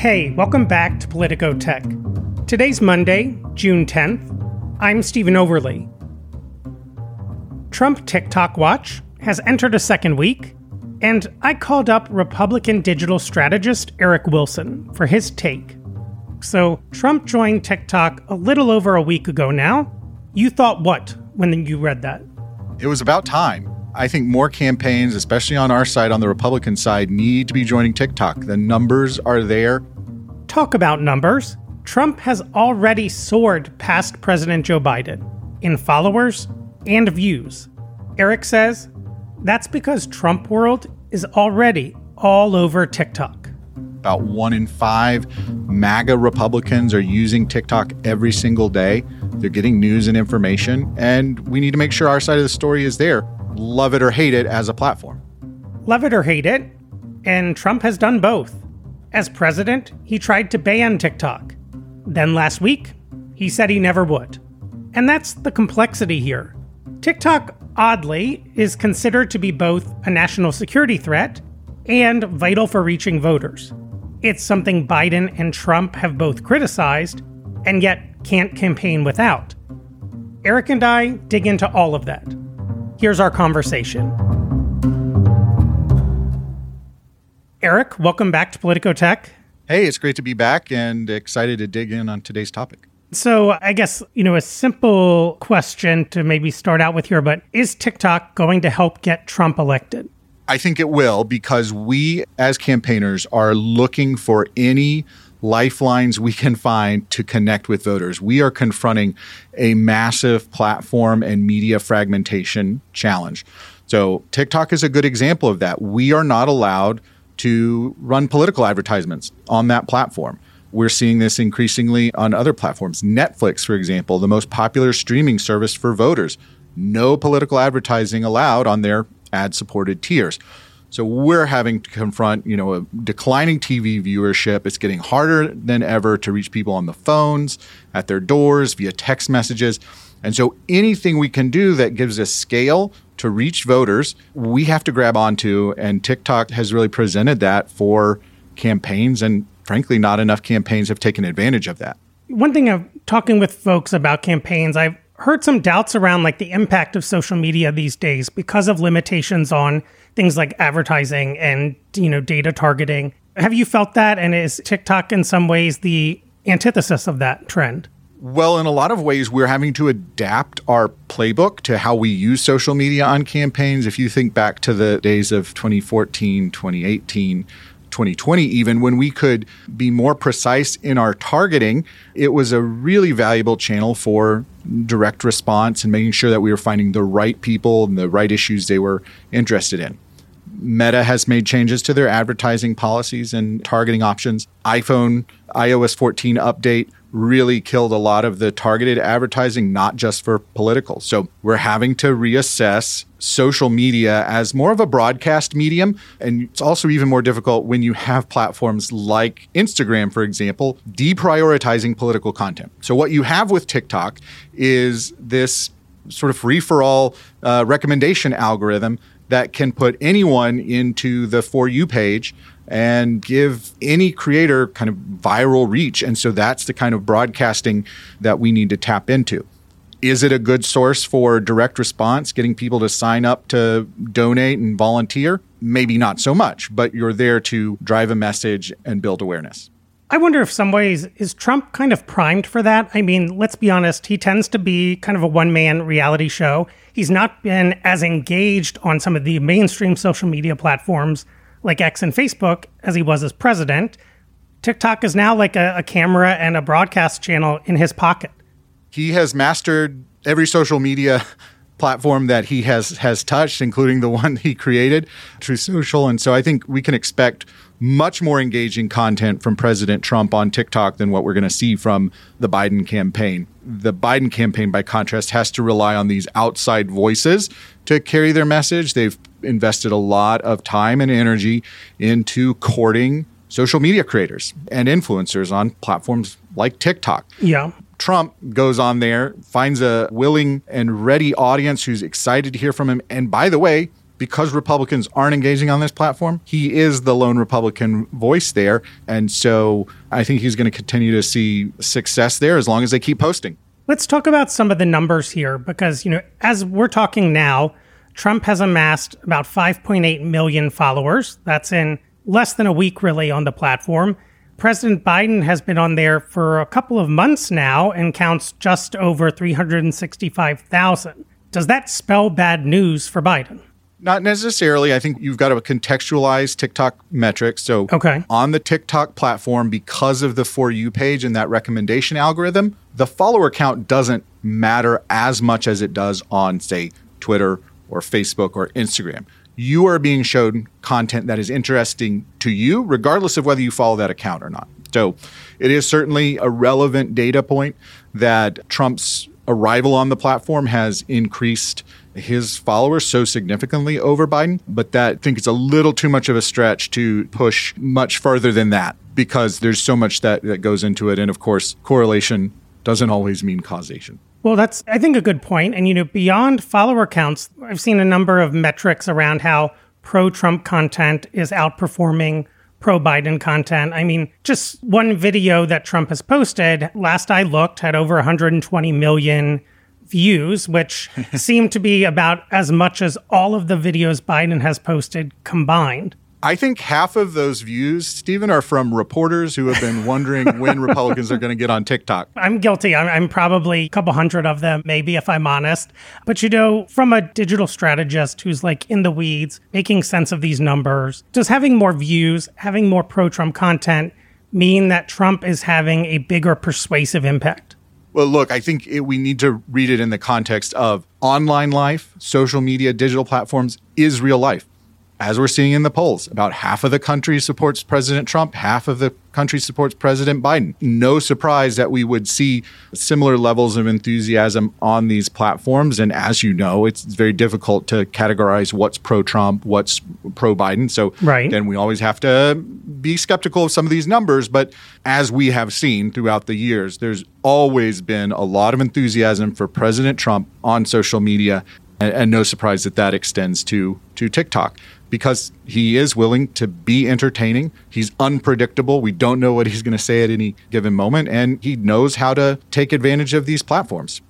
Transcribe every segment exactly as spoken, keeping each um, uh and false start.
Hey, welcome back to Politico Tech. Today's Monday, June tenth. I'm Stephen Overley. Trump TikTok Watch has entered a second week, and I called up Republican digital strategist Eric Wilson for his take. So, Trump joined TikTok a little over a week ago now. You thought what when you read that? It was about time. I think more campaigns, especially on our side, on the Republican side, need to be joining TikTok. The numbers are there. Talk about numbers. Trump has already soared past President Joe Biden in followers and views. Eric says that's because Trump World is already all over TikTok. About one in five MAGA Republicans are using TikTok every single day. They're getting news and information, and we need to make sure our side of the story is there. Love it or hate it as a platform. Love it or hate it, and Trump has done both. As president, he tried to ban TikTok. Then last week, he said he never would. And that's the complexity here. TikTok, oddly, is considered to be both a national security threat and vital for reaching voters. It's something Biden and Trump have both criticized, and yet can't campaign without. Eric and I dig into all of that. Here's our conversation. Eric, welcome back to Politico Tech. Hey, it's great to be back and excited to dig in on today's topic. So I guess, you know, a simple question to maybe start out with here, but is TikTok going to help get Trump elected? I think it will, because we as campaigners are looking for any lifelines we can find to connect with voters. We are confronting a massive platform and media fragmentation challenge. So TikTok is a good example of that. We are not allowed to run political advertisements on that platform. We're seeing this increasingly on other platforms. Netflix, for example, the most popular streaming service for voters. No political advertising allowed on their ad-supported tiers. So we're having to confront, you know, a declining T V viewership. It's getting harder than ever to reach people on the phones, at their doors, via text messages. And so anything we can do that gives us scale to reach voters, we have to grab onto. And TikTok has really presented that for campaigns. And frankly, not enough campaigns have taken advantage of that. One thing of talking with folks about campaigns, I've heard some doubts around like the impact of social media these days because of limitations on things like advertising and, you know, data targeting. Have you felt that? And is TikTok in some ways the antithesis of that trend? Well, in a lot of ways, we're having to adapt our playbook to how we use social media on campaigns. If you think back to the days of twenty fourteen, twenty eighteen, twenty twenty even, when we could be more precise in our targeting, it was a really valuable channel for direct response and making sure that we were finding the right people and the right issues they were interested in. Meta has made changes to their advertising policies and targeting options. iPhone i O S fourteen update really killed a lot of the targeted advertising, not just for political. So we're having to reassess social media as more of a broadcast medium. And it's also even more difficult when you have platforms like Instagram, for example, deprioritizing political content. So what you have with TikTok is this sort of free-for-all uh, recommendation algorithm that can put anyone into the For You page and give any creator kind of viral reach. And so that's the kind of broadcasting that we need to tap into. Is it a good source for direct response, getting people to sign up to donate and volunteer? Maybe not so much, but you're there to drive a message and build awareness. I wonder if some ways, is Trump kind of primed for that? I mean, let's be honest, he tends to be kind of a one-man reality show. He's not been as engaged on some of the mainstream social media platforms like X and Facebook as he was as president. TikTok is now like a, a camera and a broadcast channel in his pocket. He has mastered every social media platform that he has has touched, including the one he created, Truth Social. And so I think we can expect much more engaging content from President Trump on TikTok than what we're going to see from the Biden campaign. The Biden campaign, by contrast, has to rely on these outside voices to carry their message. They've invested a lot of time and energy into courting social media creators and influencers on platforms like TikTok. Yeah. Trump goes on there, finds a willing and ready audience who's excited to hear from him. And by the way, because Republicans aren't engaging on this platform, he is the lone Republican voice there. And so I think he's going to continue to see success there as long as they keep posting. Let's talk about some of the numbers here, because, you know, as we're talking now, Trump has amassed about five point eight million followers. That's in less than a week, really, on the platform. President Biden has been on there for a couple of months now and counts just over three hundred sixty-five thousand. Does that spell bad news for Biden? Not necessarily. I think you've got to contextualize TikTok metrics. So okay. On the TikTok platform, because of the For You page and that recommendation algorithm, the follower count doesn't matter as much as it does on, say, Twitter or Facebook or Instagram. You are being shown content that is interesting to you, regardless of whether you follow that account or not. So it is certainly a relevant data point that Trump's arrival on the platform has increased his followers so significantly over Biden. But that I think it's a little too much of a stretch to push much further than that, because there's so much that, that goes into it. And of course, correlation doesn't always mean causation. Well, that's, I think, a good point. And, you know, beyond follower counts, I've seen a number of metrics around how pro-Trump content is outperforming pro-Biden content. I mean, just one video that Trump has posted, last I looked, had over one hundred twenty million views, which seemed to be about as much as all of the videos Biden has posted combined. I think half of those views, Stephen, are from reporters who have been wondering when Republicans are going to get on TikTok. I'm guilty. I'm, I'm probably a couple hundred of them, maybe, if I'm honest. But, you know, from a digital strategist who's like in the weeds, making sense of these numbers, does having more views, having more pro-Trump content mean that Trump is having a bigger persuasive impact? Well, look, I think it, we need to read it in the context of online life, social media, digital platforms is real life. As we're seeing in the polls, about half of the country supports President Trump, half of the country supports President Biden. No surprise that we would see similar levels of enthusiasm on these platforms. And as you know, it's very difficult to categorize what's pro-Trump, what's pro-Biden. So right. Then we always have to be skeptical of some of these numbers. But as we have seen throughout the years, there's always been a lot of enthusiasm for President Trump on social media. And, and no surprise that that extends to, to TikTok, because he is willing to be entertaining. He's unpredictable. We don't know what he's going to say at any given moment, and he knows how to take advantage of these platforms.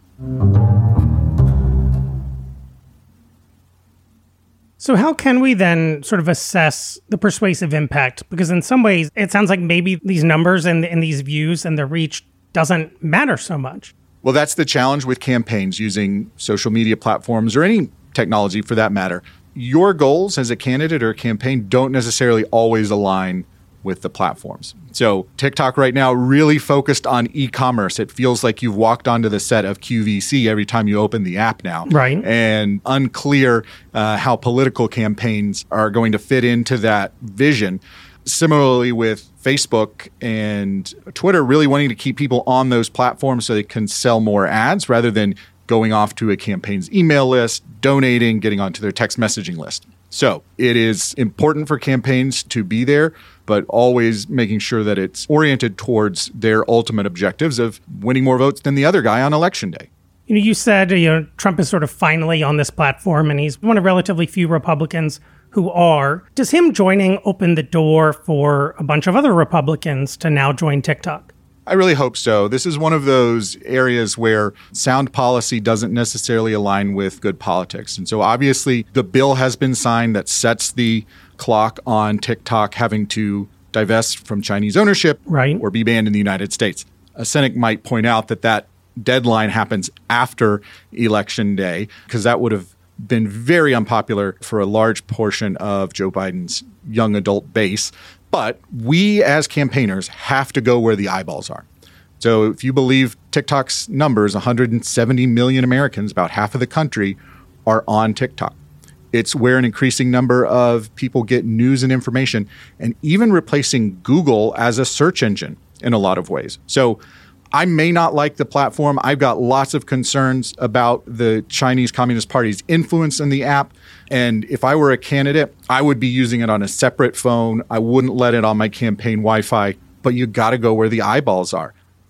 So how can we then sort of assess the persuasive impact? Because in some ways, it sounds like maybe these numbers and, and these views and the reach doesn't matter so much. Well, that's the challenge with campaigns using social media platforms or any technology for that matter. Your goals as a candidate or a campaign don't necessarily always align with the platforms. So TikTok right now really focused on e-commerce. It feels like you've walked onto the set of Q V C every time you open the app now. Right. And unclear uh, how political campaigns are going to fit into that vision. Similarly with Facebook and Twitter really wanting to keep people on those platforms so they can sell more ads rather than going off to a campaign's email list, donating, getting onto their text messaging list. So it is important for campaigns to be there, but always making sure that it's oriented towards their ultimate objectives of winning more votes than the other guy on election day. You know, you said, you know, Trump is sort of finally on this platform, and he's one of relatively few Republicans who are. Does him joining open the door for a bunch of other Republicans to now join TikTok? I really hope so. This is one of those areas where sound policy doesn't necessarily align with good politics. And so obviously the bill has been signed that sets the clock on TikTok having to divest from Chinese ownership right. or be banned in the United States. A cynic might point out that that deadline happens after Election Day, because that would have been very unpopular for a large portion of Joe Biden's young adult base. But we as campaigners have to go where the eyeballs are. So if you believe TikTok's numbers, one hundred seventy million Americans, about half of the country, are on TikTok. It's where an increasing number of people get news and information, and even replacing Google as a search engine in a lot of ways. So I may not like the platform. I've got lots of concerns about the Chinese Communist Party's influence in the app. And if I were a candidate, I would be using it on a separate phone. I wouldn't let it on my campaign Wi-Fi. But you got to go where the eyeballs are.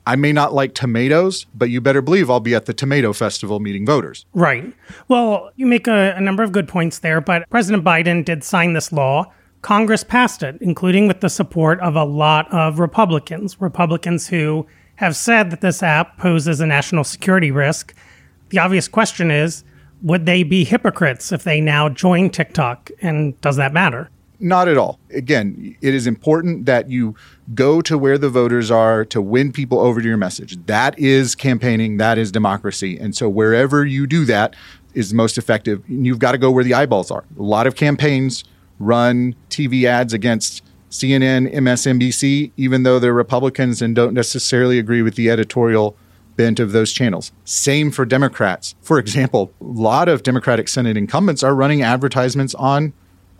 I may not like tomatoes, but you better believe I'll be at the tomato festival meeting voters. Right. Well, you make a, a number of good points there, but President Biden did sign this law. Congress passed it, including with the support of a lot of Republicans, Republicans who have said that this app poses a national security risk. The obvious question is, would they be hypocrites if they now join TikTok? And does that matter? Not at all. Again, it is important that you go to where the voters are to win people over to your message. That is campaigning. That is democracy. And so wherever you do that is most effective. You've got to go where the eyeballs are. A lot of campaigns run T V ads against C N N, M S N B C, even though they're Republicans and don't necessarily agree with the editorial bent of those channels. Same for Democrats. For example, a lot of Democratic Senate incumbents are running advertisements on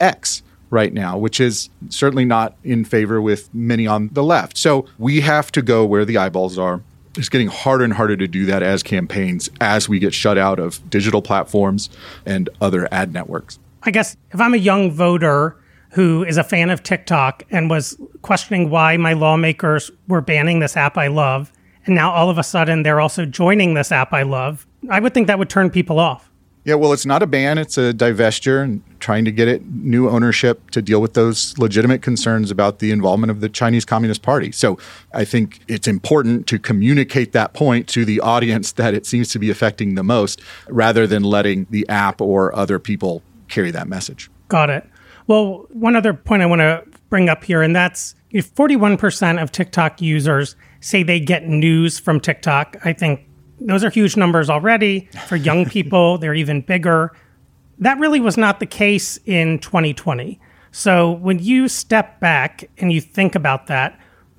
X right now, which is certainly not in favor with many on the left. So we have to go where the eyeballs are. It's getting harder and harder to do that as campaigns as we get shut out of digital platforms and other ad networks. I guess if I'm a young voter who is a fan of TikTok and was questioning why my lawmakers were banning this app I love, and now all of a sudden they're also joining this app I love, I would think that would turn people off. Yeah, well, it's not a ban. It's a divestiture and trying to get it new ownership to deal with those legitimate concerns about the involvement of the Chinese Communist Party. So I think it's important to communicate that point to the audience that it seems to be affecting the most, rather than letting the app or other people carry that message. Got it. Well, one other point I want to bring up here, and that's if forty-one percent of TikTok users say they get news from TikTok. I think those are huge numbers already. For young people, they're even bigger. That really was not the case in twenty twenty. So when you step back and you think about that,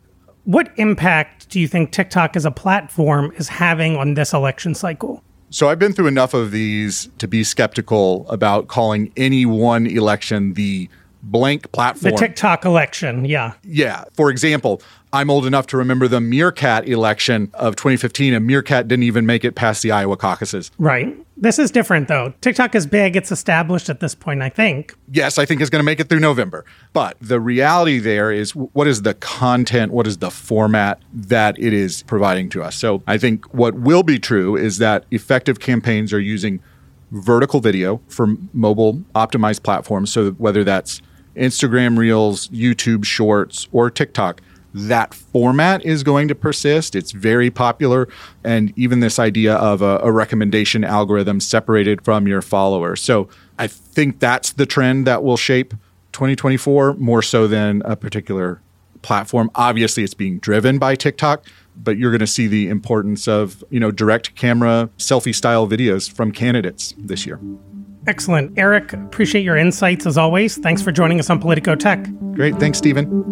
what impact do you think TikTok as a platform is having on this election cycle? So I've been through enough of these to be skeptical about calling any one election the blank platform. The TikTok election, yeah. Yeah. For example, I'm old enough to remember the Meerkat election of twenty fifteen, and Meerkat didn't even make it past the Iowa caucuses. Right. This is different, though. TikTok is big. It's established at this point, I think. Yes, I think it's going to make it through November. But the reality there is, what is the content? What is the format that it is providing to us? So I think what will be true is that effective campaigns are using vertical video for mobile optimized platforms. So whether that's Instagram Reels, YouTube Shorts, or TikTok, that format is going to persist. It's very popular. And even this idea of a, a recommendation algorithm separated from your followers. So I think that's the trend that will shape twenty twenty-four more so than a particular platform. Obviously, it's being driven by TikTok, but you're going to see the importance of, you know, direct camera selfie style videos from candidates this year. Excellent. Eric, appreciate your insights as always. Thanks for joining us on Politico Tech. Great. Thanks, Stephen.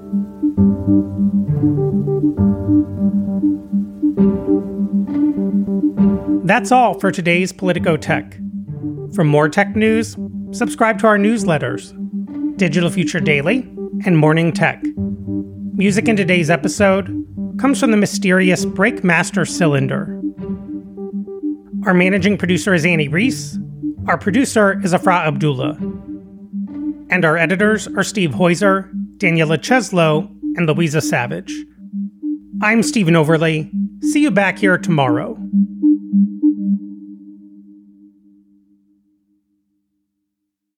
That's all for today's Politico Tech. For more tech news, subscribe to our newsletters, Digital Future Daily and Morning Tech. Music in today's episode comes from the mysterious Breakmaster Cylinder. Our managing producer is Annie Reese. Our producer is Afra Abdullah. And our editors are Steve Heuser, Daniela Cheslow, and Louisa Savage. I'm Stephen Overley. See you back here tomorrow.